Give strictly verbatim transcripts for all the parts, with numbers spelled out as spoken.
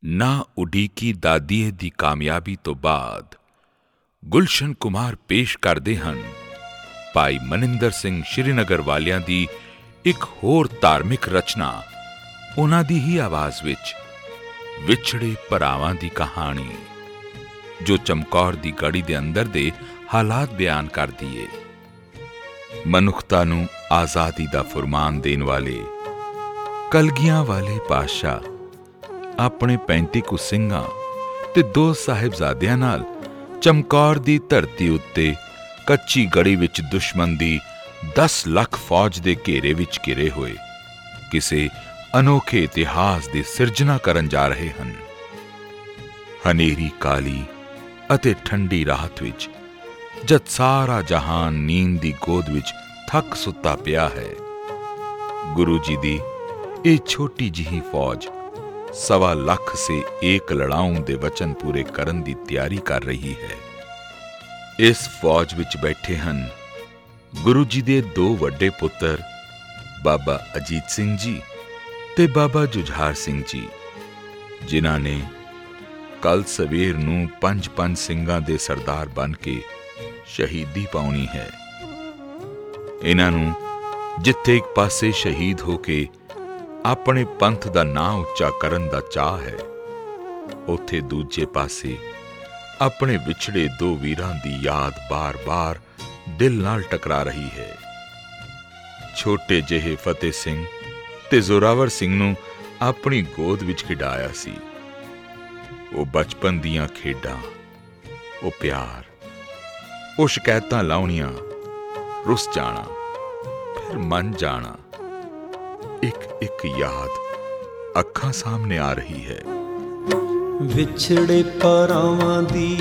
ਨਾ ਉਡੀਕੀ ਦਾਦੀਏ ਦੀ ਕਾਮਯਾਬੀ ਤੋਂ ਬਾਅਦ ਗੁਲਸ਼ਨ ਕੁਮਾਰ ਪੇਸ਼ ਕਰਦੇ ਹਨ ਭਾਈ ਮਨਿੰਦਰ ਸਿੰਘ ਸ਼੍ਰੀਨਗਰ ਵਾਲਿਆਂ ਦੀ ਇੱਕ ਹੋਰ ਧਾਰਮਿਕ ਰਚਨਾ, ਉਹਨਾਂ ਦੀ ਹੀ ਆਵਾਜ਼ ਵਿੱਚ, ਵਿਛੜੇ ਭਰਾਵਾਂ ਦੀ ਕਹਾਣੀ, ਜੋ ਚਮਕੌਰ ਦੀ ਗੜੀ ਦੇ ਅੰਦਰ ਦੇ ਹਾਲਾਤ ਬਿਆਨ ਕਰਦੀ ਏ। ਮਨੁੱਖਤਾ ਨੂੰ ਆਜ਼ਾਦੀ ਦਾ ਫੁਰਮਾਨ ਦੇਣ ਵਾਲੇ ਕਲਗੀਆਂ ਵਾਲੇ ਪਾਤਸ਼ਾਹ ਆਪਣੇ ਪੈਂਤੀ ਕੁ ਸਿੰਘਾਂ ਤੇ ਦੋ ਸਾਹਿਬਜ਼ਾਦਿਆਂ ਨਾਲ ਚਮਕੌਰ ਦੀ ਧਰਤੀ ਉੱਤੇ ਕੱਚੀ ਗੜੀ ਵਿੱਚ ਦੁਸ਼ਮਣ ਦੀ ਦਸ ਲੱਖ ਫੌਜ ਦੇ ਘੇਰੇ ਵਿੱਚ ਘਿਰੇ ਹੋਏ ਕਿਸੇ ਅਨੋਖੇ ਇਤਿਹਾਸ ਦੀ ਸਿਰਜਣਾ ਕਰਨ ਜਾ ਰਹੇ ਹਨ। ਹਨੇਰੀ ਕਾਲੀ ਅਤੇ ਠੰਡੀ ਰਾਤ ਵਿੱਚ ਜਦ ਸਾਰਾ ਜਹਾਨ ਨੀਂਦ ਦੀ ਗੋਦ ਵਿੱਚ ਥੱਕ ਸੁੱਤਾ ਪਿਆ ਹੈ, ਗੁਰੂ ਜੀ ਦੀ ਇਹ ਛੋਟੀ ਜਿਹੀ ਫੌਜ ਸਵਾ ਲੱਖ ਸੇ ਏਕ ਲੜਾਊਂ ਦੇ ਵਚਨ ਪੂਰੇ ਕਰਨ ਦੀ ਤਿਆਰੀ ਕਰ ਰਹੀ ਹੈ। ਇਸ ਫੌਜ ਵਿੱਚ ਬੈਠੇ ਹਨ ਗੁਰੂ ਜੀ ਦੇ ਦੋ ਵੱਡੇ ਪੁੱਤਰ ਬਾਬਾ ਅਜੀਤ ਸਿੰਘ ਜੀ ਤੇ ਬਾਬਾ ਜੁਝਾਰ ਸਿੰਘ ਜੀ, ਜਿਨ੍ਹਾਂ ਨੇ ਕੱਲ ਸਵੇਰ ਨੂੰ ਪੰਜ ਪੰਜ ਸਿੰਘਾਂ ਦੇ ਸਰਦਾਰ ਬਣ ਕੇ ਸ਼ਹੀਦੀ ਪਾਉਣੀ ਹੈ। ਇਹਨਾਂ ਨੂੰ ਜਿੱਥੇ ਇੱਕ ਪਾਸੇ ਸ਼ਹੀਦ ਹੋ ਕੇ ਆਪਣੇ ਪੰਥ ਦਾ ਨਾਂ ਉੱਚਾ ਕਰਨ ਦਾ ਚਾਅ ਹੈ, ਉੱਥੇ ਦੂਜੇ ਪਾਸੇ ਆਪਣੇ ਵਿਛੜੇ ਦੋ ਵੀਰਾਂ ਦੀ ਯਾਦ ਬਾਰ-ਬਾਰ ਦਿਲ ਨਾਲ ਟਕਰਾ ਰਹੀ ਹੈ। ਛੋਟੇ ਜਿਹੇ ਫਤਿਹ ਸਿੰਘ ਤੇ ਜ਼ੋਰਾਵਰ ਸਿੰਘ ਨੂੰ ਆਪਣੀ ਗੋਦ ਵਿੱਚ ਖਿਡਾਇਆ ਸੀ। ਉਹ ਬਚਪਨ ਦੀਆਂ ਖੇਡਾਂ, ਉਹ ਪਿਆਰ, ਉਹ ਸ਼ਿਕਾਇਤਾਂ ਲਾਉਣੀਆਂ, ਰੁੱਸ ਜਾਣਾ, ਫਿਰ ਮੰਨ ਜਾਣਾ, ਇੱਕ ਇੱਕ ਯਾਦ ਅੱਖਾਂ ਸਾਹਮਣੇ ਆ ਰਹੀ ਹੈ। ਵਿਛੜੇ ਭਰਾਵਾਂ ਦੀ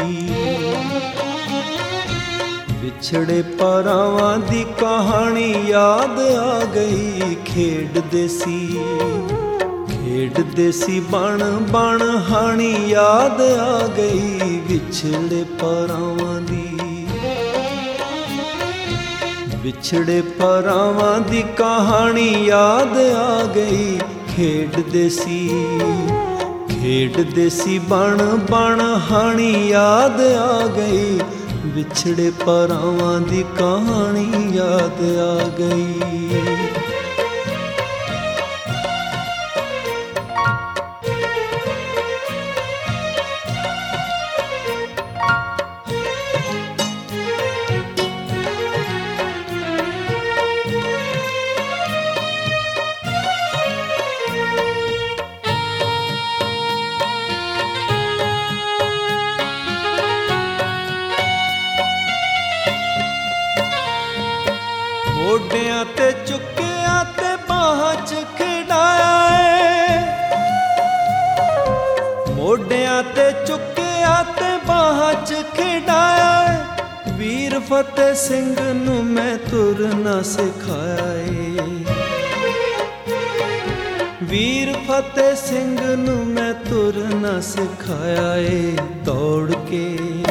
ਵਿਛੜੇ ਭਰਾਵਾਂ ਦੀ ਕਹਾਣੀ ਯਾਦ ਆ ਗਈ। ਖੇਡਦੇ ਸੀ ਖੇਡਦੇ ਸੀ ਬਣ ਬਣ ਹਾਣੀ ਯਾਦ ਆ ਗਈ। ਵਿਛੜੇ ਭਰਾਵਾਂ ਦੀ ਵਿਛੜੇ ਭਰਾਵਾਂ ਦੀ ਕਹਾਣੀ ਯਾਦ ਆ ਗਈ। ਖੇਡਦੇ ਸੀ ਖੇਡਦੇ ਸੀ ਬਣ ਬਣ ਹਾਣੀ ਯਾਦ ਆ ਗਈ। ਵਿਛੜੇ ਭਰਾਵਾਂ ਦੀ ਕਹਾਣੀ ਯਾਦ ਆ ਗਈ। ਮੋਢਿਆਂ ਤੇ ਚੁੱਕਿਆ ਤੇ ਬਾਹਾਂ 'ਚ ਖਿਡਾਇਆ ਏ। ਮੋਢਿਆਂ ਤੇ ਚੁੱਕਿਆ ਤੇ ਬਾਹਾਂ 'ਚ ਖਿਡਾਇਆ ਏ। ਵੀਰ ਫਤਿਹ ਸਿੰਘ ਨੂੰ ਮੈਂ ਤੁਰਨਾ ਸਿਖਾਇਆ ਏ। ਵੀਰ ਫਤਿਹ ਸਿੰਘ ਨੂੰ ਮੈਂ ਤੁਰਨਾ ਸਿਖਾਇਆ ਏ। ਦੌੜ ਕੇ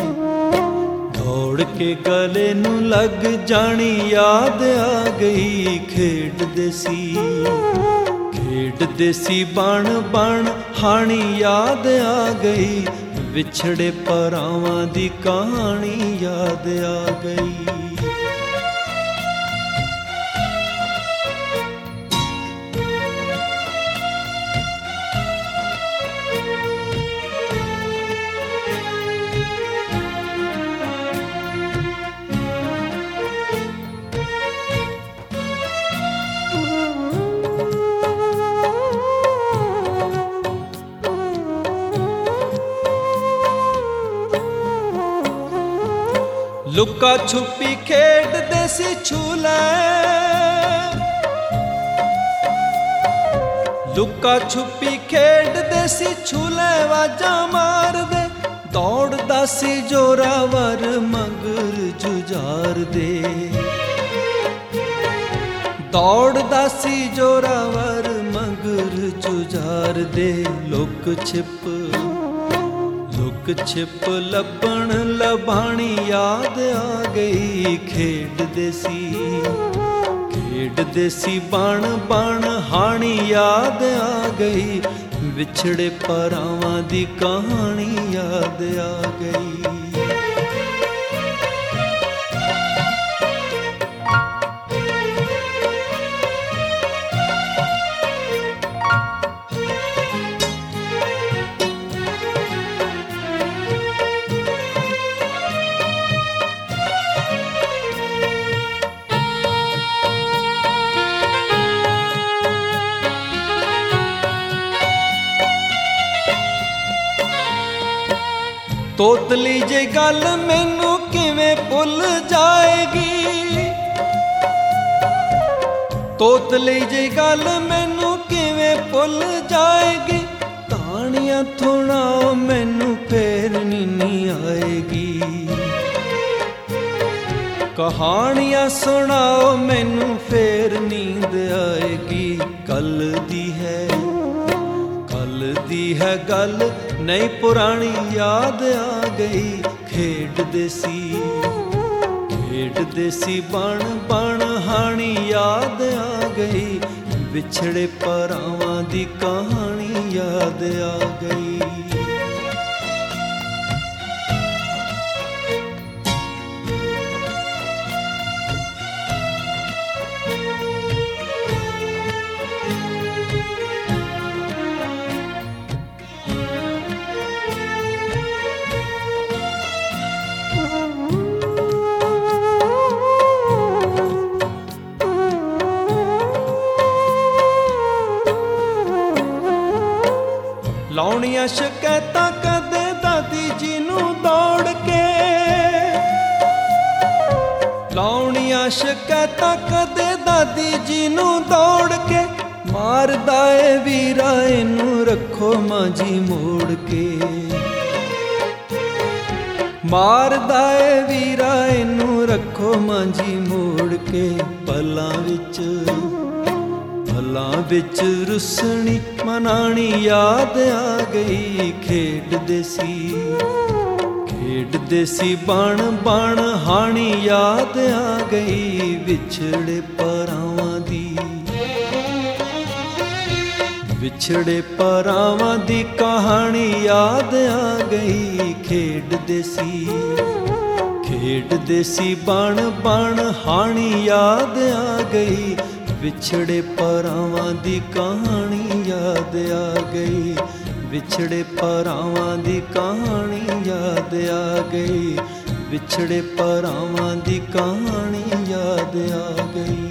ਦੌੜ ਕੇ ਗਲੇ ਨੂੰ ਲੱਗ ਜਾਣੀ ਯਾਦ ਆ ਗਈ। ਖੇਡਦੇ ਸੀ ਖੇਡਦੇ ਸੀ ਬਣ ਬਣ ਹਾਣੀ ਯਾਦ ਆ ਗਈ। ਵਿਛੜੇ ਭਰਾਵਾਂ ਦੀ ਕਹਾਣੀ ਯਾਦ ਆ ਗਈ। ਲੁੱਕਾ ਛੁਪੀ ਖੇਡਦੇ ਸੀ ਛੂਲੇ। ਲੁੱਕਾ ਛੁਪੀ ਖੇਡਦੇ ਸੀ ਛੂਲੇ। ਵਾਜਾਂ ਮਾਰਦੇ ਦੌੜਦਾ ਸੀ ਜ਼ੋਰਾਵਰ ਮਗਰ ਜੁਝਾਰ ਦੇ। ਦੌੜਦਾ ਸੀ ਜ਼ੋਰਾਵਰ ਮਗਰ ਜੁਝਾਰ ਦੇ। ਲੁੱਕ ਛਿਪ ਲੁੱਕ ਛਿਪ ਲੱਭਣ ਲਭਾਣੀ ਯਾਦ ਆ ਗਈ। ਖੇਡਦੇ ਸੀ ਖੇਡਦੇ ਸੀ ਬਣ ਬਣ ਹਾਣੀ ਯਾਦ ਆ ਗਈ। ਵਿਛੜੇ ਪਰਾਵਾਂ ਦੀ ਕਹਾਣੀ ਯਾਦ ਆ ਗਈ। ਤੋਤਲੀ ਜੇ ਗੱਲ ਮੈਨੂੰ ਕਿਵੇਂ ਭੁੱਲ ਜਾਏਗੀ, ਤੋਤਲੀ ਜੇ ਗੱਲ ਮੈਨੂੰ ਕਿਵੇਂ ਭੁੱਲ ਜਾਏਗੀ, ਕਹਾਣੀਆਂ ਥੋੜਾ ਮੈਨੂੰ ਫੇਰ ਨੀ ਆਏਗੀ, ਕਹਾਣੀਆਂ ਸੁਣਾਓ ਮੈਨੂੰ ਫੇਰ ਨੀਂਦ ਆਏਗੀ। ਕੱਲ ਦੀ ਹੈ ਕੱਲ ਦੀ ਹੈ ਗੱਲ ਨਹੀਂ ਪੁਰਾਣੀ ਯਾਦ ਆ ਗਈ, ਖੇਡਦੇ ਸੀ ਖੇਡਦੇ ਸੀ ਬਣ ਬਣ ਹਾਣੀ ਯਾਦ ਆ ਗਈ, ਵਿਛੜੇ ਪਰਾਵਾਂ ਦੀ ਕਹਾਣੀ ਯਾਦ ਆ ਗਈ। ਲਾਉਣੀਆਂ ਸ਼ਿਕਾਇਤਾਂ ਕਦੇ ਦਾਦੀ ਜੀ ਨੂੰ ਦੌੜ ਕੇ, ਲਾਉਣੀਆਂ ਸ਼ਿਕਾਇਤਾਂ ਕਦੇ ਦਾਦੀ ਜੀ ਨੂੰ ਦੌੜ ਕੇ, ਮਾਰਦਾ ਏ ਵੀਰਾ ਇਹਨੂੰ ਰੱਖੋ ਮਾਂ ਜੀ ਮੋੜ ਕੇ, ਮਾਰਦਾ ਏ ਵੀਰਾ ਇਹਨੂੰ ਰੱਖੋ ਮਾਂ ਜੀ ਮੋੜ ਕੇ। ਪਲਾਂ ਵਿੱਚ ਪਲਾਂ ਵਿੱਚ ਰੁੱਸਣੀ ਮਨਾਣੀ ਯਾਦ ਆ ਗਈ, ਖੇਡਦੇ ਸੀ ਖੇਡਦੇ ਸੀ ਬਣ ਬਣ ਹਾਣੀ ਯਾਦ ਆ ਗਈ, ਵਿਛੜੇ ਪਰਾਵਾਂ ਦੀ ਵਿਛੜੇ ਪਰਾਵਾਂ ਦੀ ਕਹਾਣੀ ਯਾਦ ਆ ਗਈ, ਖੇਡਦੇ ਸੀ ਖੇਡਦੇ ਸੀ ਬਣ ਬਣ ਹਾਣੀ ਯਾਦ ਆ ਗਈ, ਵਿਛੜੇ ਪਰਾਵਾਂ ਦੀ ਕਹਾਣੀ ਯਾਦ ਆ ਗਈ, ਵਿਛੜੇ ਪਰਾਵਾਂ ਦੀ ਕਹਾਣੀ ਯਾਦ ਆ ਗਈ, ਵਿਛੜੇ ਪਰਾਵਾਂ ਦੀ ਕਹਾਣੀ ਯਾਦ ਆ ਗਈ।